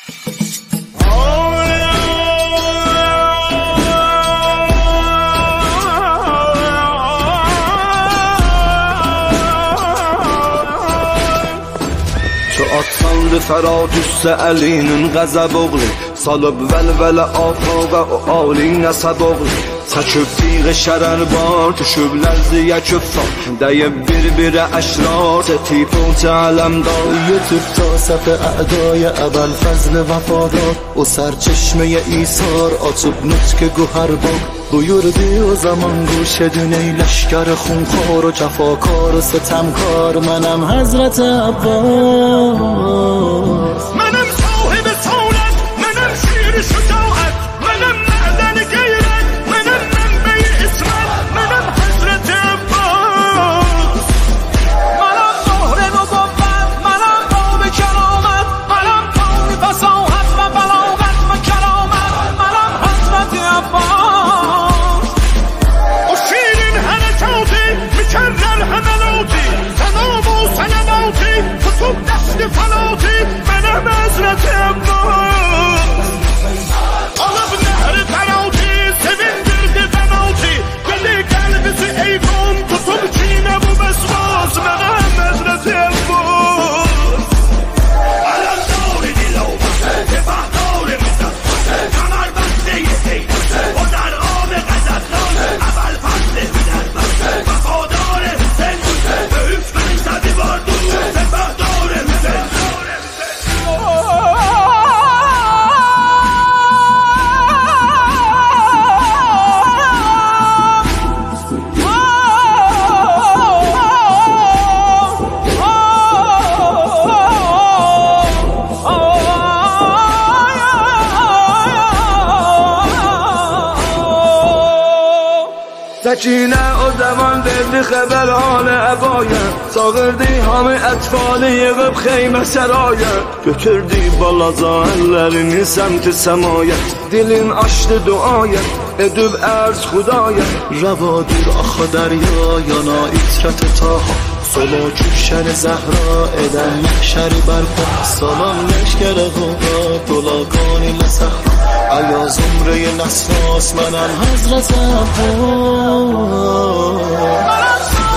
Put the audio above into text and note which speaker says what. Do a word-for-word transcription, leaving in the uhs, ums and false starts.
Speaker 1: Atlandı Fərad üstə əlinin qəzəb oğlu Salıb vəlvələ atağa o alin əsəb oğlu Çəkib tiğə şərər var, düşüb ləzziyə küffar Dəyib bir-birə əşrar, tətib o cələmdar
Speaker 2: Yetib ta səf əədای əbəl fəzl vəfadar O sərçeşməyə isar, açıb nutq gühər bak Buyurdu o zaman گوش دون ای لشکر خونخوار و جفاکار و ستمکار منم حضرت عباس
Speaker 3: منم صاحب سالت منم شیر شجاعت منم معدن غیرت منم منبع اسمت منم حضرت عباس منم مهر نبوت منم باب کرامت منم پای فصاحت و بلاغت و کرامت منم حضرت عباس و شیرین حرکاتی مکرر حملاتی تنام و سلماتی کتب دست فلاتی منم حضرت عباس آلب نهر قناتی sevindirdi بناتی دلی قلبisi ایوان کتب چینه و بسواس منم حضرت عباس علم داری دیلو دفاع داری مزد کمر بسته سیده و در آب غزت اول فصل بیدر وفادار حسین به حکم ایزدی باردو سپهدار حسین
Speaker 1: Səkinə o zaman verdi xəbər halı əbaya Çağırdı hamı ətfalı yığıb xeymə səraya Götürdü balaca əllərini səmti səmaya Dilin açdı duaya edib ərz xudaya
Speaker 2: رواdır axı دریا yana itrət taha Sola küşən zəhra edən məhşəri bərpa Salam leşkər غوغا طلقان لسحرا ایا زمره نساس منم حضرت عباس